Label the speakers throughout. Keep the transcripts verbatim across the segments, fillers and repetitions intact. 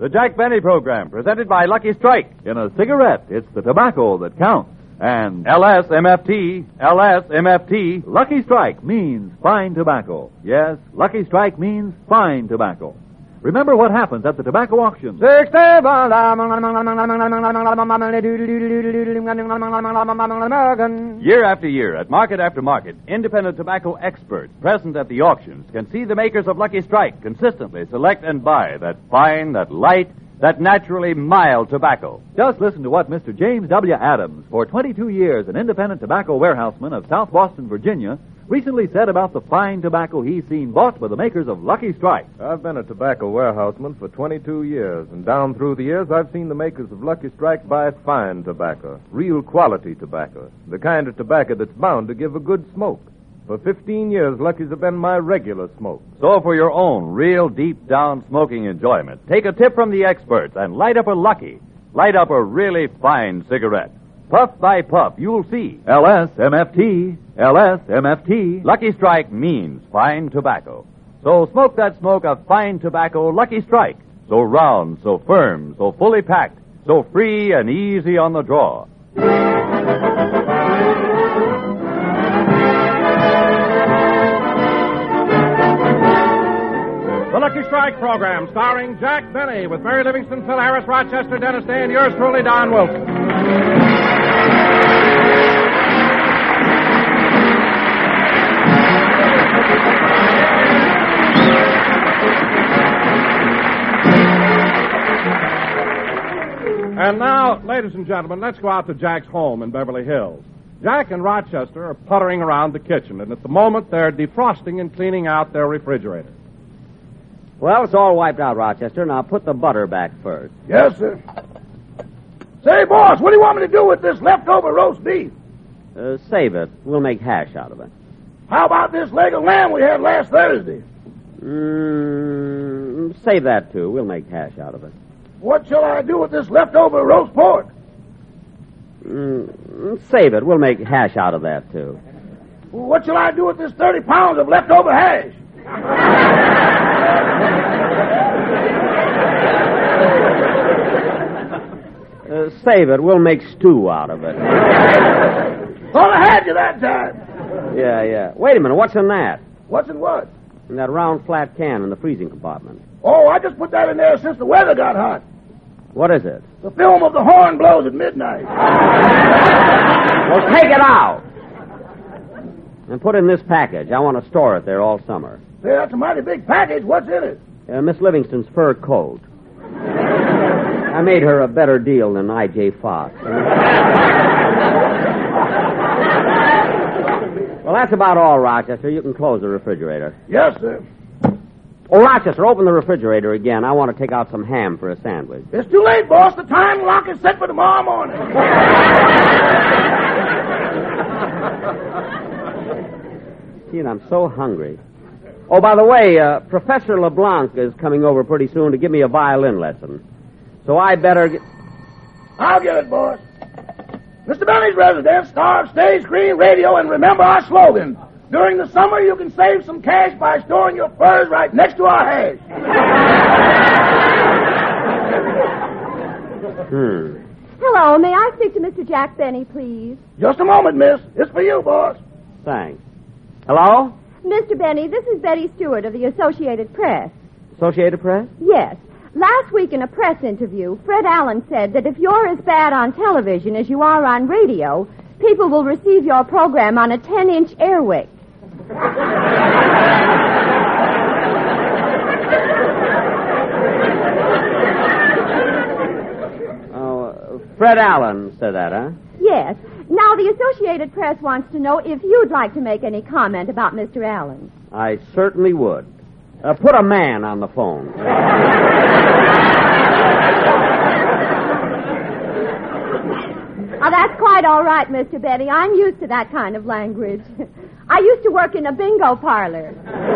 Speaker 1: The Jack Benny Program, presented by Lucky Strike. In a cigarette, it's the tobacco that counts. And L S M F T, L S M F T, Lucky Strike means fine tobacco. Yes, Lucky Strike means fine tobacco. Remember what happens at the tobacco auction. Year after year, at market after market, independent tobacco experts present at the auctions can see the makers of Lucky Strike consistently select and buy that fine, that light, that naturally mild tobacco. Just listen to what Mister James W. Adams, for twenty-two years an independent tobacco warehouseman of South Boston, Virginia, recently said about the fine tobacco he's seen bought by the makers of Lucky Strike.
Speaker 2: I've been a tobacco warehouseman for twenty-two years, and down through the years I've seen the makers of Lucky Strike buy fine tobacco, real quality tobacco, the kind of tobacco that's bound to give a good smoke. For fifteen years, Lucky's have been my regular smoke.
Speaker 1: So for your own real deep-down smoking enjoyment, take a tip from the experts and light up a Lucky. Light up a really fine cigarette. Puff by puff, you'll see. L S M F T, L S M F T. Lucky Strike means fine tobacco. So smoke that smoke of fine tobacco, Lucky Strike. So round, so firm, so fully packed, so free and easy on the draw.
Speaker 3: The Lucky Strike program, starring Jack Benny, with Mary Livingston, Phil Harris, Rochester, Dennis Day, and yours truly, Don Wilson. And now, ladies and gentlemen, let's go out to Jack's home in Beverly Hills. Jack and Rochester are puttering around the kitchen, and at the moment they're defrosting and cleaning out their refrigerator.
Speaker 4: Well, it's all wiped out, Rochester. Now put the butter back first.
Speaker 5: Yes, sir. Say, boss, what do you want me to do with this leftover roast beef?
Speaker 4: Uh, save it. We'll make hash out of it.
Speaker 5: How about this leg of lamb we had last Thursday?
Speaker 4: Mm, save that, too. We'll make hash out of it.
Speaker 5: What shall I do with this leftover roast pork?
Speaker 4: Mm, save it. We'll make hash out of that, too.
Speaker 5: What shall I do with this thirty pounds of leftover hash?
Speaker 4: Uh, save it. We'll make stew out of it.
Speaker 5: Thought I had you that time.
Speaker 4: Yeah, yeah. Wait a minute. What's in that?
Speaker 5: What's in what?
Speaker 4: In that round, flat can in the freezing compartment.
Speaker 5: Oh, I just put that in there since the weather got hot.
Speaker 4: What is it?
Speaker 5: The film of the horn blows at midnight.
Speaker 4: Well, take it out. And put it in this package. I want to store it there all summer.
Speaker 5: Say, that's a mighty big package. What's in it?
Speaker 4: Uh, Miss Livingston's fur coat. I made her a better deal than I J Fox. Well, that's about all, Rochester. You can close the refrigerator.
Speaker 5: Yes, sir.
Speaker 4: Oh, Rochester, open the refrigerator again. I want to take out some ham for a sandwich.
Speaker 5: It's too late, boss. The time lock is set for tomorrow morning.
Speaker 4: Gee, and I'm so hungry. Oh, by the way, uh, Professor LeBlanc is coming over pretty soon to give me a violin lesson. So I better get...
Speaker 5: I'll get it, boss. Mister Benny's residence, star of stage, screen, radio, and remember our slogan. During the summer, you can save some cash by storing your furs right next to our hash.
Speaker 4: Hmm.
Speaker 6: Hello, may I speak to Mister Jack Benny, please?
Speaker 5: Just a moment, miss. It's for you, boss.
Speaker 4: Thanks. Hello?
Speaker 6: Mister Benny, this is Betty Stewart of the Associated Press.
Speaker 4: Associated Press?
Speaker 6: Yes. Last week in a press interview, Fred Allen said that if you're as bad on television as you are on radio, people will receive your program on a ten-inch airwick.
Speaker 4: Oh, uh, Fred Allen said that, huh?
Speaker 6: Yes. Now, the Associated Press wants to know if you'd like to make any comment about Mister Allen.
Speaker 4: I certainly would. Uh, put a man on the phone.
Speaker 6: Oh, that's quite all right, Mister Benny. I'm used to that kind of language. I used to work in a bingo parlor.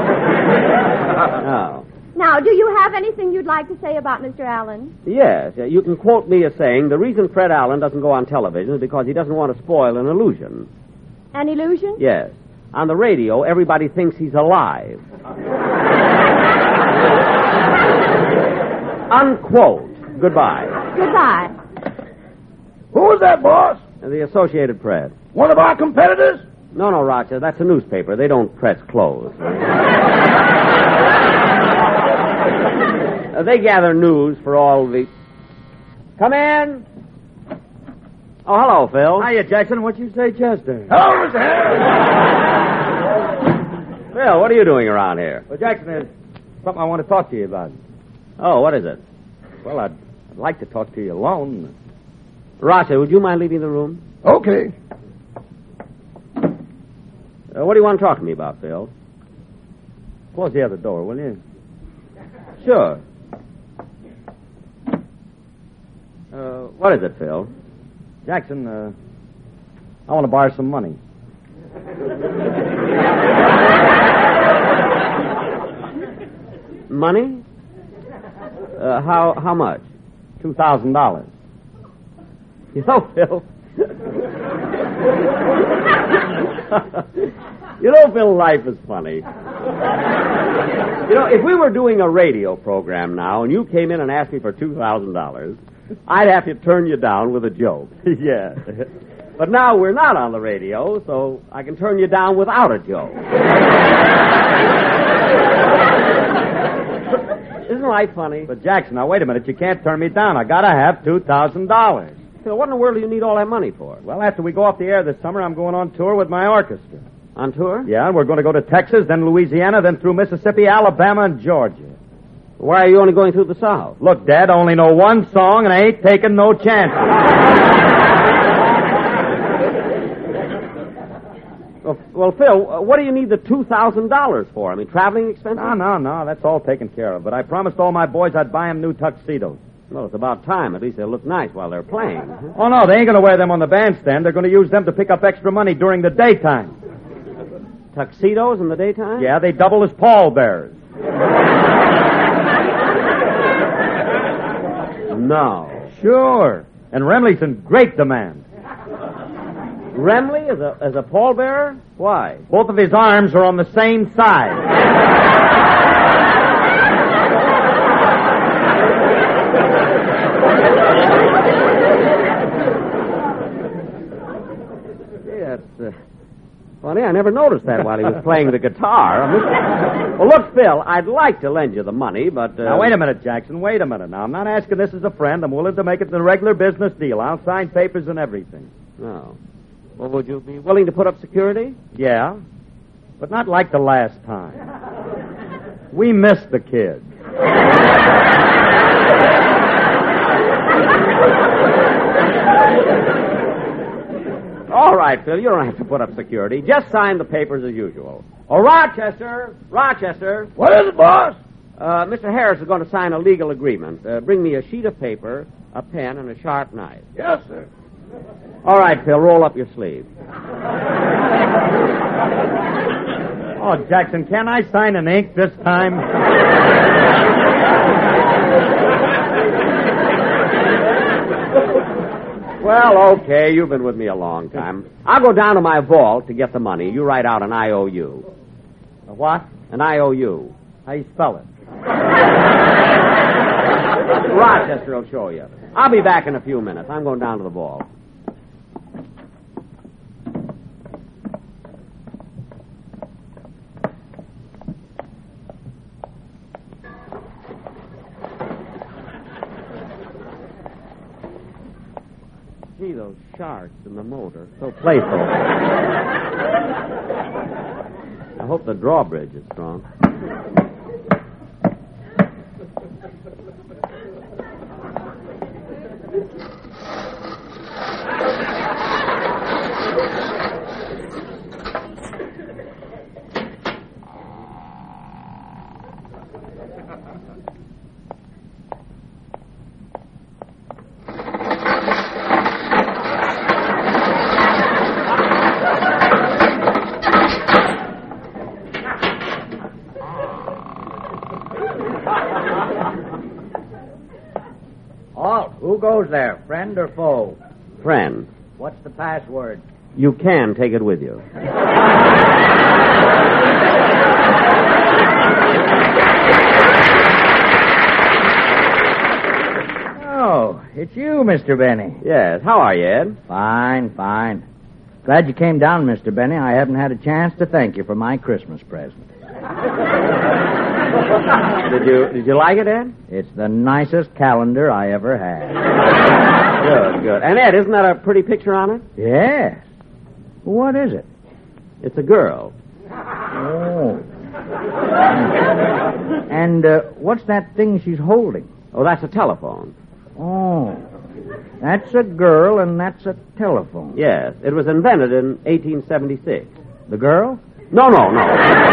Speaker 4: Oh.
Speaker 6: Now, do you have anything you'd like to say about Mister Allen?
Speaker 4: Yes, uh, you can quote me as saying the reason Fred Allen doesn't go on television is because he doesn't want to spoil an illusion.
Speaker 6: An illusion?
Speaker 4: Yes. On the radio, everybody thinks he's alive. Unquote. Goodbye.
Speaker 6: Goodbye.
Speaker 5: Who was that, boss?
Speaker 4: The Associated Press.
Speaker 5: One of our competitors?
Speaker 4: No, no, Rochester. That's a newspaper. They don't press clothes. uh, they gather news for all the... Come in. Oh, hello, Phil.
Speaker 7: Hiya, Jackson. What'd you say, Chester?
Speaker 5: Hello, Mister Harris.
Speaker 4: Phil, what are you doing around here?
Speaker 7: Well, Jackson, there's something I want to talk to you about.
Speaker 4: Oh, what is it?
Speaker 7: Well, I'd, I'd like to talk to you alone.
Speaker 4: Rochester, would you mind leaving the room?
Speaker 5: Okay.
Speaker 4: Uh, what do you want to talk to me about, Phil?
Speaker 7: Close the other door, will you?
Speaker 4: Sure. Uh, what is it, Phil?
Speaker 7: Jackson, uh, I want to borrow some money.
Speaker 4: Money? Uh, how how much?
Speaker 7: Two thousand dollars.
Speaker 4: You know, Phil. You know, Phil, life is funny. You know, if we were doing a radio program now and you came in and asked me for two thousand dollars, I'd have to turn you down with a joke.
Speaker 7: Yeah.
Speaker 4: But now we're not on the radio, so I can turn you down without a joke. Isn't life funny?
Speaker 7: But, Jackson, now, wait a minute. You can't turn me down. I gotta have two thousand dollars.
Speaker 4: Phil, what in the world do you need all that money for?
Speaker 7: Well, after we go off the air this summer, I'm going on tour with my orchestra.
Speaker 4: On tour?
Speaker 7: Yeah, and we're going to go to Texas, then Louisiana, then through Mississippi, Alabama, and Georgia.
Speaker 4: Why are you only going through the South?
Speaker 7: Look, Dad, I only know one song, and I ain't taking no chances.
Speaker 4: well, well, Phil, uh, what do you need the two thousand dollars for? I mean, traveling expenses?
Speaker 7: No, no, no. That's all taken care of. But I promised all my boys I'd buy them new tuxedos.
Speaker 4: Well, it's about time. At least they'll look nice while they're playing.
Speaker 7: Oh, no, they ain't going to wear them on the bandstand. They're going to use them to pick up extra money during the daytime.
Speaker 4: Tuxedos in the daytime?
Speaker 7: Yeah, they double as pallbearers.
Speaker 4: No.
Speaker 7: Sure. And Remley's in great demand.
Speaker 4: Remley as a as a pallbearer? Why?
Speaker 7: Both of his arms are on the same side.
Speaker 4: Uh, funny, I never noticed that while he was playing the guitar. I mean, well, look, Phil, I'd like to lend you the money, but... Uh...
Speaker 7: Now, wait a minute, Jackson. Wait a minute. Now, I'm not asking this as a friend. I'm willing to make it the regular business deal. I'll sign papers and everything.
Speaker 4: No. Well, would you be willing to put up security?
Speaker 7: Yeah, but not like the last time. We missed the kid.
Speaker 4: All right, Phil, you don't have to put up security. Just sign the papers as usual. Oh, Rochester! Rochester!
Speaker 5: What is it, boss?
Speaker 4: Uh, Mister Harris is going to sign a legal agreement. Uh, bring me a sheet of paper, a pen, and a sharp knife.
Speaker 5: Yes, sir.
Speaker 4: All right, Phil, roll up your sleeve.
Speaker 7: Oh, Jackson, can I sign an ink this time?
Speaker 4: Well, okay, you've been with me a long time. I'll go down to my vault to get the money. You write out an I O U.
Speaker 7: A what?
Speaker 4: An I O U.
Speaker 7: How you spell it?
Speaker 4: Rochester will show you. I'll be back in a few minutes. I'm going down to the vault. Gee, those sharks in the motor. So playful. I hope the drawbridge is strong.
Speaker 8: Halt. Who goes there, friend or foe?
Speaker 4: Friend,
Speaker 8: What's the password?
Speaker 4: you can take it with you.
Speaker 8: it's you, Mister Benny.
Speaker 4: Yes. How are you, Ed?
Speaker 8: Fine, fine. Glad you came down, Mister Benny. I haven't had a chance to thank you for my Christmas present.
Speaker 4: Did you Did you like it, Ed?
Speaker 8: It's the nicest calendar I ever had.
Speaker 4: Good, good. And Ed, isn't that a pretty picture on it?
Speaker 8: Yes. What is it?
Speaker 4: It's a girl.
Speaker 8: Oh. And uh, what's that thing she's holding?
Speaker 4: Oh, that's a telephone.
Speaker 8: Oh. That's a girl and that's a telephone.
Speaker 4: Yes. It was invented in eighteen seventy-six.
Speaker 8: The girl?
Speaker 4: No, no, no.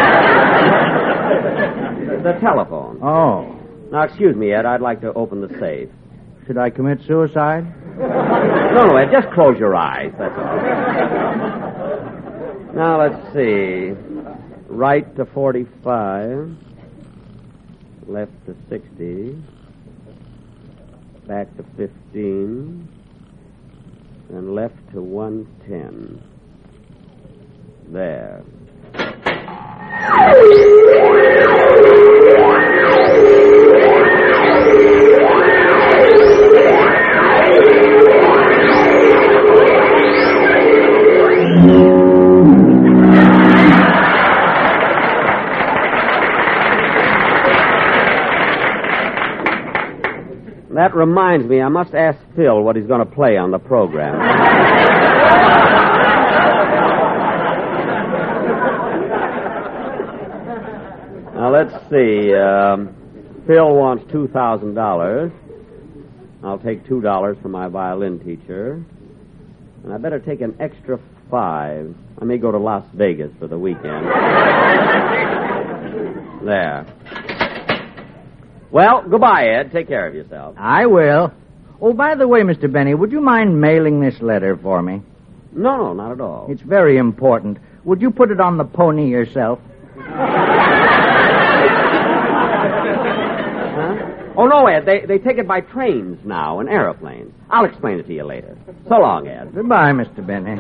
Speaker 4: The telephone.
Speaker 8: Oh.
Speaker 4: Now, excuse me, Ed. I'd like to open the safe.
Speaker 8: Should I commit suicide?
Speaker 4: No, no, Ed. Just close your eyes. That's all. Now, let's see. Right to forty-five. Left to sixty. Back to fifteen. And left to one ten. There. That reminds me, I must ask Phil what he's going to play on the program. Now, let's see. Um, Phil wants two thousand dollars. I'll take two dollars from my violin teacher. And I better take an extra five. I may go to Las Vegas for the weekend. There. Well, goodbye, Ed. Take care of yourself.
Speaker 8: I will. Oh, by the way, Mister Benny, would you mind mailing this letter for me?
Speaker 4: No, no, not at all.
Speaker 8: It's very important. Would you put it on the pony yourself?
Speaker 4: Huh? Oh, no, Ed. They, they take it by trains now and airplanes. I'll explain it to you later. So long, Ed.
Speaker 8: Goodbye, Mister Benny.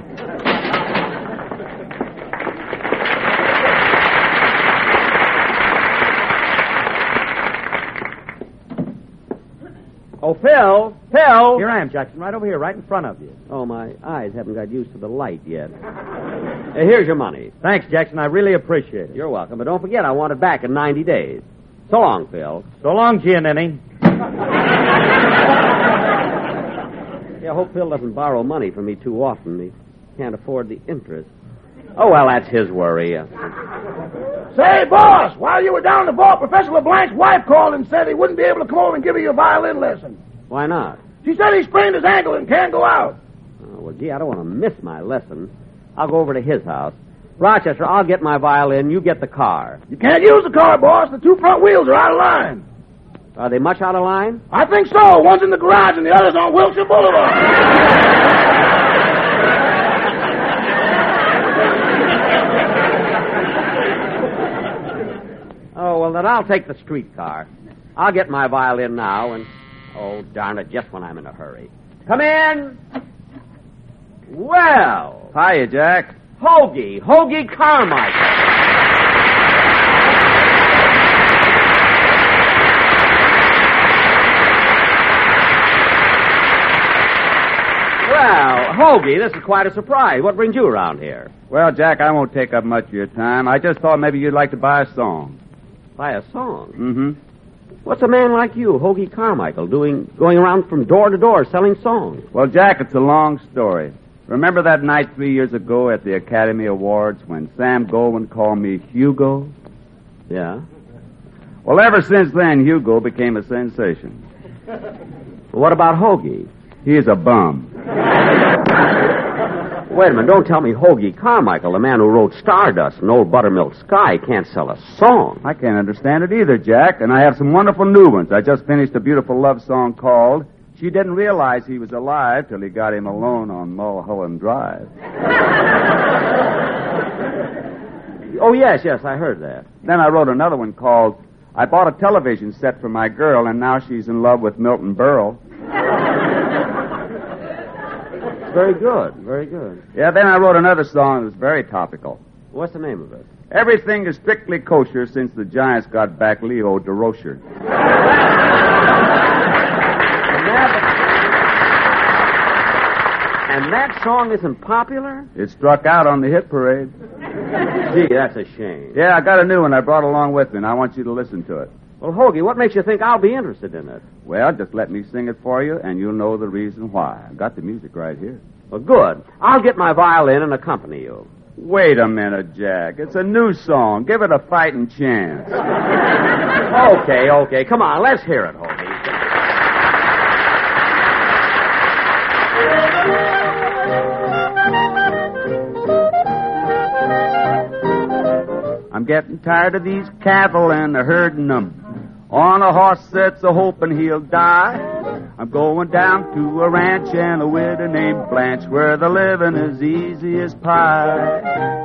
Speaker 4: Oh, Phil! Phil!
Speaker 7: Here I am, Jackson, right over here, right in front of you.
Speaker 4: Oh, my eyes haven't got used to the light yet. Uh, here's your money.
Speaker 7: Thanks, Jackson. I really appreciate it.
Speaker 4: You're welcome, but don't forget, I want it back in ninety days. So long, Phil.
Speaker 7: So long, Giannini.
Speaker 4: Yeah, I hope Phil doesn't borrow money from me too often. He can't afford the interest. Oh, well, that's his worry. Uh,
Speaker 5: Say, boss, while you were down the vault, Professor LeBlanc's wife called and said he wouldn't be able to come over and give you a violin lesson.
Speaker 4: Why not?
Speaker 5: She said he sprained his ankle and can't go out.
Speaker 4: Oh, well, gee, I don't want to miss my lesson. I'll go over to his house. Rochester, I'll get my violin. You get the car.
Speaker 5: You can't use the car, boss. The two front wheels are out of line.
Speaker 4: Are they much out of line?
Speaker 5: I think so. One's in the garage and the other's on Wilshire Boulevard.
Speaker 4: Oh, well, then I'll take the streetcar. I'll get my violin now, and... Oh, darn it, just when I'm in a hurry. Come in! Well...
Speaker 2: Hiya, Jack.
Speaker 4: Hoagie. Hoagie Carmichael. Well, Hoagie, this is quite a surprise. What brings you around here?
Speaker 2: Well, Jack, I won't take up much of your time. I just thought maybe you'd like to buy a song.
Speaker 4: Buy a song?
Speaker 2: Mm-hmm.
Speaker 4: What's a man like you, Hoagie Carmichael, doing, going around from door to door selling songs?
Speaker 2: Well, Jack, it's a long story. Remember that night three years ago at the Academy Awards when Sam Goldwyn called me Hugo?
Speaker 4: Yeah.
Speaker 2: Well, ever since then, Hugo became a sensation.
Speaker 4: What about Hoagie?
Speaker 2: He's a bum.
Speaker 4: Wait a minute, don't tell me Hoagie Carmichael, the man who wrote Stardust and Old Buttermilk Sky, can't sell a song.
Speaker 2: I can't understand it either, Jack, and I have some wonderful new ones. I just finished a beautiful love song called She Didn't Realize He Was Alive Till He Got Him Alone on Mulholland Drive.
Speaker 4: Oh, yes, yes, I heard that.
Speaker 2: Then I wrote another one called I Bought a Television Set for My Girl, and Now She's in Love with Milton Berle.
Speaker 4: Very good, very good.
Speaker 2: Yeah, then I wrote another song that was very topical.
Speaker 4: What's the name of it?
Speaker 2: Everything is strictly kosher since the Giants got back Leo DeRocher.
Speaker 4: that song isn't popular?
Speaker 9: It struck out on the hit parade.
Speaker 4: Gee, that's a shame.
Speaker 9: Yeah, I got a new one I brought along with me, and I want you to listen to it.
Speaker 4: Well, Hoagie, what makes you think I'll be interested in it?
Speaker 9: Well, just let me sing it for you, and you'll know the reason why. I've got the music right here.
Speaker 4: Well, good. I'll get my violin and accompany you.
Speaker 9: Wait a minute, Jack. It's a new song. Give it a fighting chance.
Speaker 4: Okay, okay. Come on, let's hear it, Hoagie.
Speaker 9: I'm getting tired of these cattle and a herding them on a horse that's a hoping he'll die. I'm going down to a ranch and a widow named Blanche where the living is easy as pie.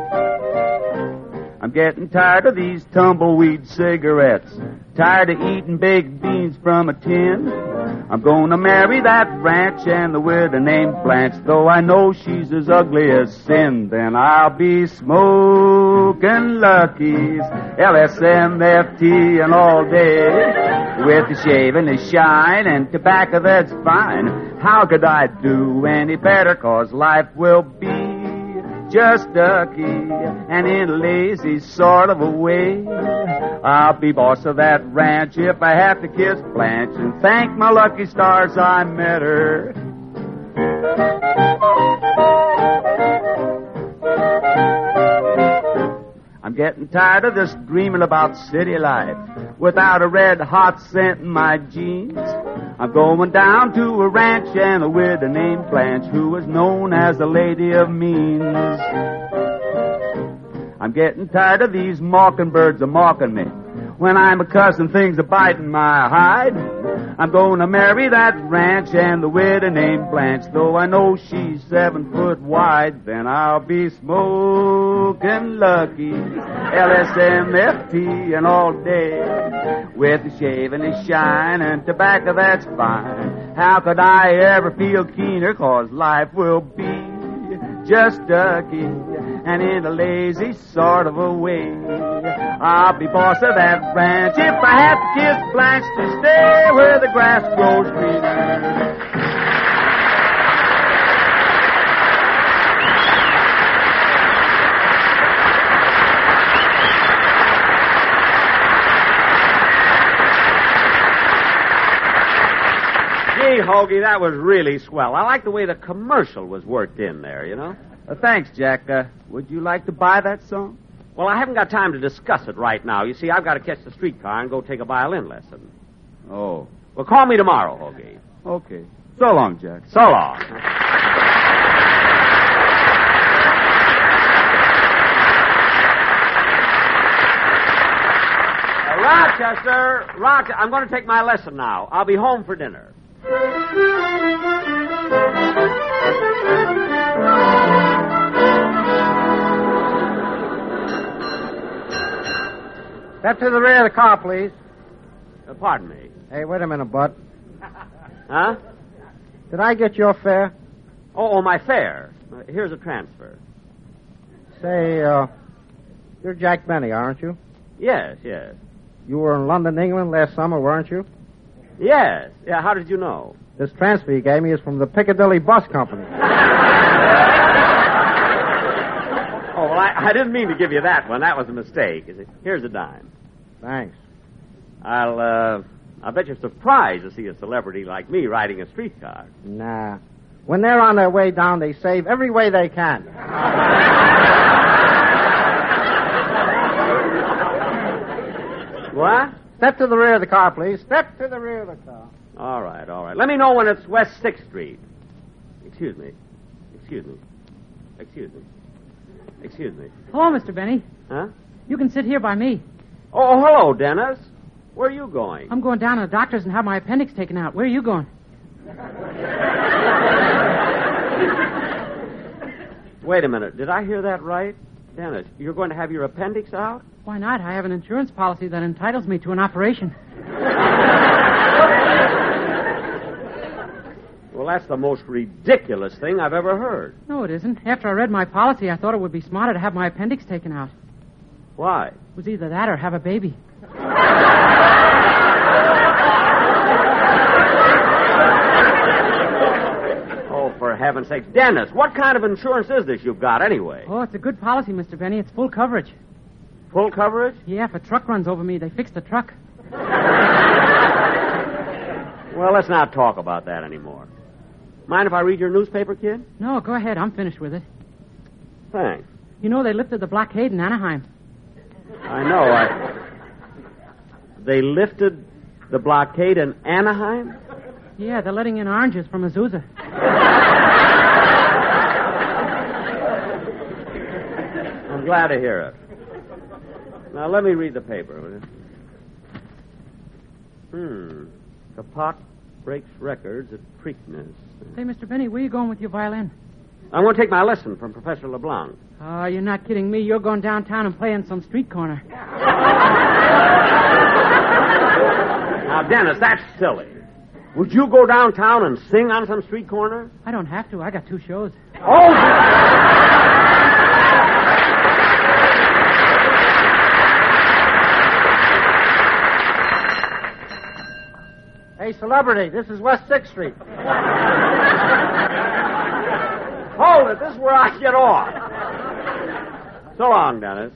Speaker 9: I'm getting tired of these tumbleweed cigarettes, tired of eating baked beans from a tin. I'm going to marry that ranch and the widow named Blanche, though I know she's as ugly as sin. Then I'll be smoking Lucky's, L S M F T and all day, with the shave and the shine and tobacco that's fine. How could I do any better, 'cause life will be just ducky and in a lazy sort of a way. I'll be boss of that ranch if I have to kiss Blanche and thank my lucky stars I met her. I'm getting tired of this dreaming about city life without a red hot scent in my jeans. I'm going down to a ranch and a widow named Blanche who is known as a lady of means. I'm getting tired of these mockingbirds a mocking me when I'm a cussing things a biting my hide. I'm going to marry that ranch and the widow named Blanche, though I know she's seven foot wide. Then I'll be smoking Lucky, L S M F T and all day, with the shave and the shine and tobacco that's fine. How could I ever feel keener, 'cause life will be just ducky and in a lazy sort of a way. I'll be boss of that ranch if I have to kiss Blanche to stay where the grass grows greener.
Speaker 4: Gee, Hoagie, that was really swell. I like the way the commercial was worked in there, you know?
Speaker 9: Uh, thanks, Jack. Uh, would you like to buy that song?
Speaker 4: Well, I haven't got time to discuss it right now. You see, I've got to catch the streetcar and go take a violin lesson.
Speaker 9: Oh.
Speaker 4: Well, call me tomorrow, Hoagie.
Speaker 9: Okay. So long, Jack.
Speaker 4: So long. uh, Rochester, Rochester, I'm going to take my lesson now. I'll be home for dinner.
Speaker 8: Step to the rear of the car, please.
Speaker 4: Uh, pardon me.
Speaker 8: Hey, wait a minute, Bud.
Speaker 4: Huh?
Speaker 8: Did I get your fare?
Speaker 4: Oh, oh my fare. Uh, here's a transfer.
Speaker 8: Say, uh, you're Jack Benny, aren't you?
Speaker 4: Yes, yes.
Speaker 8: You were in London, England last summer, weren't you?
Speaker 4: Yes. Yeah, how did you know?
Speaker 8: This transfer you gave me is from the Piccadilly Bus Company.
Speaker 4: Oh, well, I, I didn't mean to give you that one. That was a mistake. Here's a dime.
Speaker 8: Thanks.
Speaker 4: I'll, uh, I bet you're surprised to see a celebrity like me riding a streetcar.
Speaker 8: Nah. When they're on their way down, they save every way they can.
Speaker 4: What?
Speaker 8: Step to the rear of the car, please. Step to the rear of the car.
Speaker 4: All right, all right. Let me know when it's West sixth Street. Excuse me. Excuse me. Excuse me. Excuse me.
Speaker 10: Hello, Mister Benny.
Speaker 4: Huh?
Speaker 10: You can sit here by me.
Speaker 4: Oh, hello, Dennis. Where are you going?
Speaker 10: I'm going down to the doctor's and have my appendix taken out. Where are you going?
Speaker 4: Wait a minute. Did I hear that right? Dennis, you're going to have your appendix out?
Speaker 10: Why not? I have an insurance policy that entitles me to an operation.
Speaker 4: Well, that's the most ridiculous thing I've ever heard.
Speaker 10: No, it isn't. After I read my policy, I thought it would be smarter to have my appendix taken out.
Speaker 4: Why?
Speaker 10: It was either that or have a baby.
Speaker 4: Oh, for heaven's sake. Dennis, what kind of insurance is this you've got anyway?
Speaker 10: Oh, it's a good policy, Mister Benny. It's full coverage.
Speaker 4: Full coverage?
Speaker 10: Yeah, if a truck runs over me, they fix the truck.
Speaker 4: Well, let's not talk about that anymore. Mind if I read your newspaper, kid?
Speaker 10: No, go ahead. I'm finished with it.
Speaker 4: Thanks.
Speaker 10: You know, they lifted the blockade in Anaheim.
Speaker 4: I know. I... They lifted the blockade in Anaheim?
Speaker 10: Yeah, they're letting in oranges from Azusa.
Speaker 4: I'm glad to hear it. Now, let me read the paper, will you? Hmm. Kapak breaks records at Preakness.
Speaker 10: Say, Mister Benny, where are you going with your violin?
Speaker 4: I want to take my lesson from Professor LeBlanc.
Speaker 10: Oh, you're not kidding me. You're going downtown and playing some street corner.
Speaker 4: Now, Dennis, that's silly. Would you go downtown and sing on some street corner?
Speaker 10: I don't have to. I got two shows.
Speaker 4: Oh!
Speaker 11: Hey, celebrity, this is West sixth Street.
Speaker 4: Hold it. This is where I get off. So long, Dennis.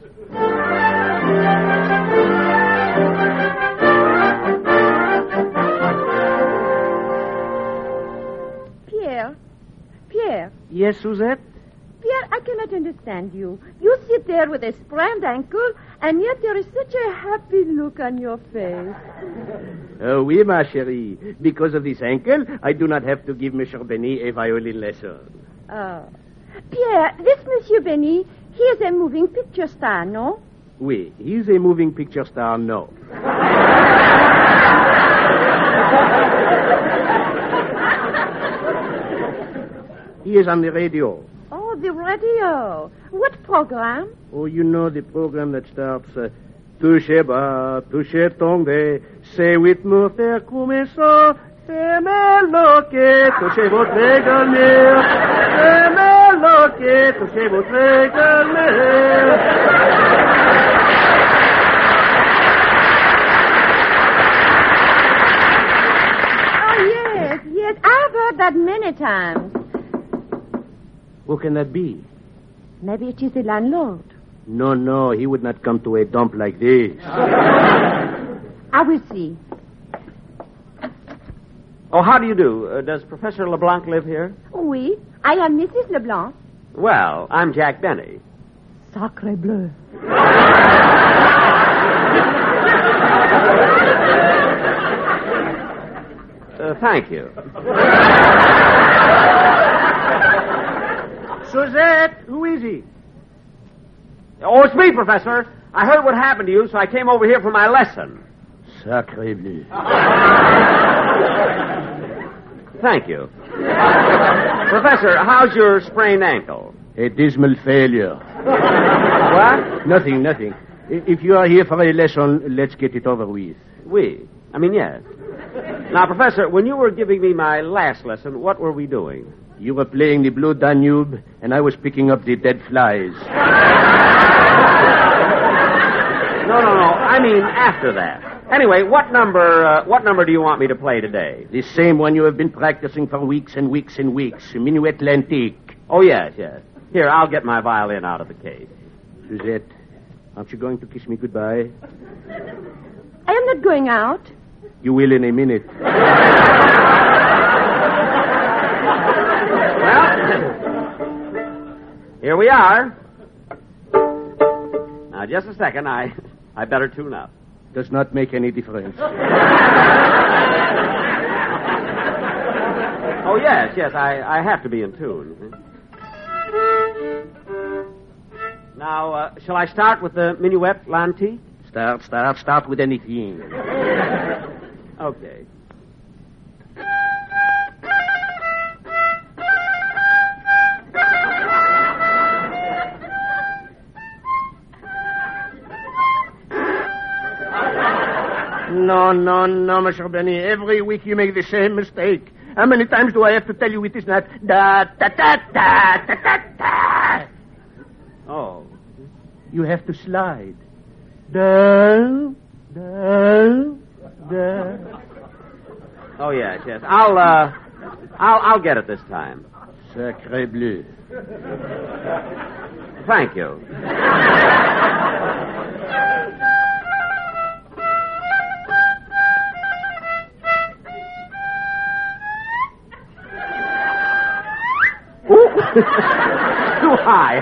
Speaker 6: Pierre. Pierre.
Speaker 11: Yes, Suzette?
Speaker 6: Pierre, I cannot understand you. You sit there with a sprained ankle, and yet there is such a happy look on your face.
Speaker 11: Oh, oui, ma chérie. Because of this ankle, I do not have to give Monsieur Benny a violin lesson.
Speaker 6: Oh. Pierre, this Monsieur Benny, he is a moving picture star, no?
Speaker 11: Oui, he is a moving picture star, no. He is on the radio.
Speaker 6: Oh, the radio. What program?
Speaker 11: Oh, you know the program that starts... Uh, touche bas, touche tombe, c'est with me faire comme ça, fais-moi loquer, touchez votre égalmère, fais-moi loquer, touchez votre égalmère.
Speaker 6: Oh, yes, yes, I've heard that many times.
Speaker 11: Who can that be?
Speaker 6: Maybe it is the landlord.
Speaker 11: No, no, he would not come to a dump like this.
Speaker 6: I will see.
Speaker 4: Oh, how do you do? Uh, does Professor LeBlanc live here?
Speaker 6: Oui, I am Missus LeBlanc.
Speaker 4: Well, I'm Jack Benny.
Speaker 6: Sacre bleu.
Speaker 4: Uh, thank you.
Speaker 11: Suzette, who is he?
Speaker 4: Oh, it's me, Professor. I heard what happened to you, so I came over here for my lesson.
Speaker 11: Sacre bleu.
Speaker 4: Thank you. Professor, how's your sprained ankle?
Speaker 11: A dismal failure.
Speaker 4: What?
Speaker 11: Nothing, nothing. If you are here for a lesson, let's get it over with.
Speaker 4: We? I mean, yes. Now, Professor, when you were giving me my last lesson, what were we doing?
Speaker 11: You were playing the Blue Danube, and I was picking up the dead flies.
Speaker 4: No, no, no. I mean after that. Anyway, what number uh, what number do you want me to play today?
Speaker 11: The same one you have been practicing for weeks and weeks and weeks. Minuet L'Antique.
Speaker 4: Oh, yes, yes. Here, I'll get my violin out of the case.
Speaker 11: Suzette, aren't you going to kiss me goodbye?
Speaker 6: I am not going out.
Speaker 11: You will in a minute.
Speaker 4: Well, here we are. Now, just a second. I, I better tune up.
Speaker 11: Does not make any difference.
Speaker 4: Oh, yes, yes. I, I have to be in tune. Now, uh, shall I start with the Minuet L'Antique?
Speaker 11: Start, start, start with anything.
Speaker 4: Okay.
Speaker 11: No, no, no, Monsieur Benny. Every week you make the same mistake. How many times do I have to tell you it is not da da da da da da da?
Speaker 4: Oh.
Speaker 11: You have to slide. Da da da.
Speaker 4: Oh, yes, yes. I'll, uh, I'll, I'll get it this time.
Speaker 11: Sacre bleu.
Speaker 4: Thank you. Too high.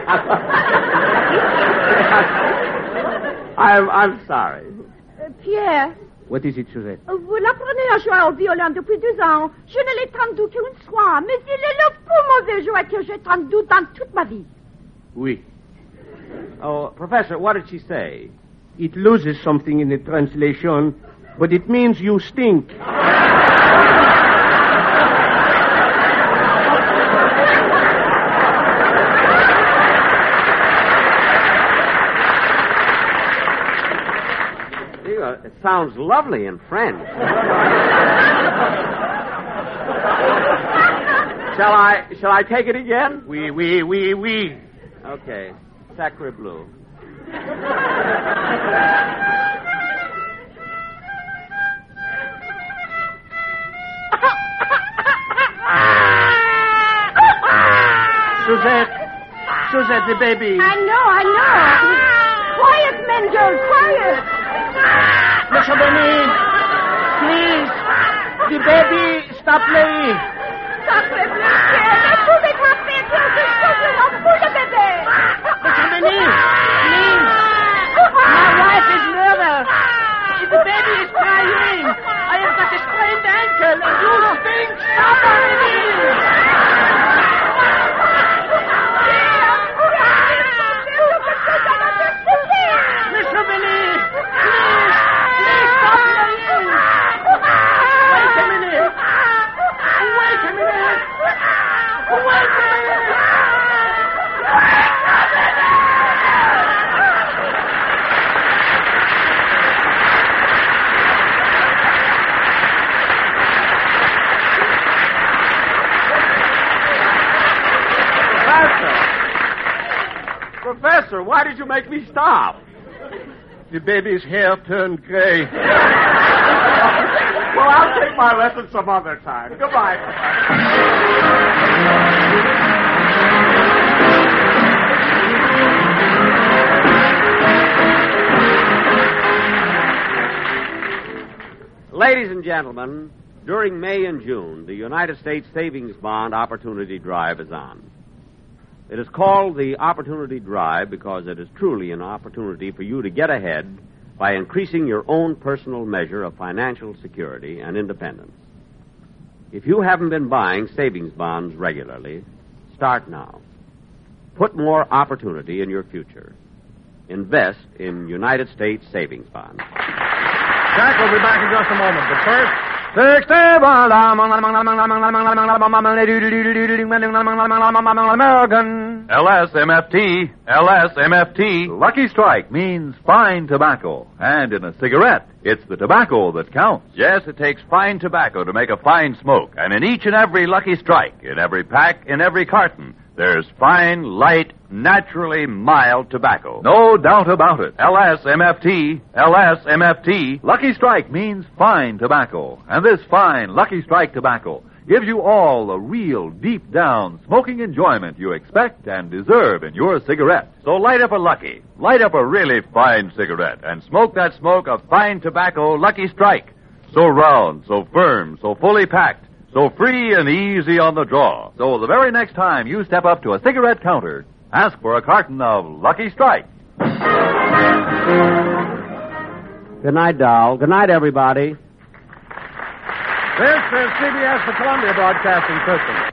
Speaker 4: I'm, I'm sorry.
Speaker 6: Euh, Pierre,
Speaker 11: What is it, Suzette?
Speaker 6: vous l'apprenez à jouer au violon depuis deux ans. Je ne l'ai entendu qu'une fois, mais il est le plus mauvais joueur que j'ai entendu dans toute ma vie.
Speaker 11: Oui.
Speaker 4: Oh, Professor, what did she say?
Speaker 11: It loses something in the translation, but it means you stink.
Speaker 4: It sounds lovely in French. shall I shall I take it again?
Speaker 11: Oui, oui, oui, oui.
Speaker 4: Okay. Sacre bleu.
Speaker 11: Suzette. Suzette, the baby.
Speaker 6: I know, I know. Quiet, men, girl, quiet.
Speaker 11: Mister Benny, please. The baby, stop playing.
Speaker 6: Sacre bleu, Pierre, ne pouvez pas faire quelque chose là pour le bébé.
Speaker 11: Mister Benny, please. My wife is murdered. The baby is crying. I have got a sprained ankle, and you stink. Stop already. Mister Benny, please, please stop playing. Wait a minute. Wait a minute. Wait a minute.
Speaker 4: Professor, why did you make me stop?
Speaker 11: The baby's hair turned gray.
Speaker 4: Well, I'll take my lesson some other time. Goodbye. Ladies and gentlemen, during May and June, the United States Savings Bond Opportunity Drive is on. It is called the Opportunity Drive because it is truly an opportunity for you to get ahead by increasing your own personal measure of financial security and independence. If you haven't been buying savings bonds regularly, start now. Put more opportunity in your future. Invest in United States savings bonds.
Speaker 3: Jack will be back in just a moment, but first...
Speaker 1: American. L S M F T. L S M F T. Lucky Strike means fine tobacco. And in a cigarette, it's the tobacco that counts. Yes, it takes fine tobacco to make a fine smoke. And in each and every Lucky Strike, in every pack, in every carton, there's fine, light, naturally mild tobacco. No doubt about it. L S M F T. L S M F T. Lucky Strike means fine tobacco. And this fine Lucky Strike tobacco gives you all the real deep-down smoking enjoyment you expect and deserve in your cigarette. So light up a Lucky. Light up a really fine cigarette and smoke that smoke of fine tobacco Lucky Strike. So round, so firm, so fully packed, so free and easy on the draw. So the very next time you step up to a cigarette counter, ask for a carton of Lucky Strike.
Speaker 4: Good night, doll. Good night, everybody.
Speaker 3: This is C B S, the Columbia Broadcasting System.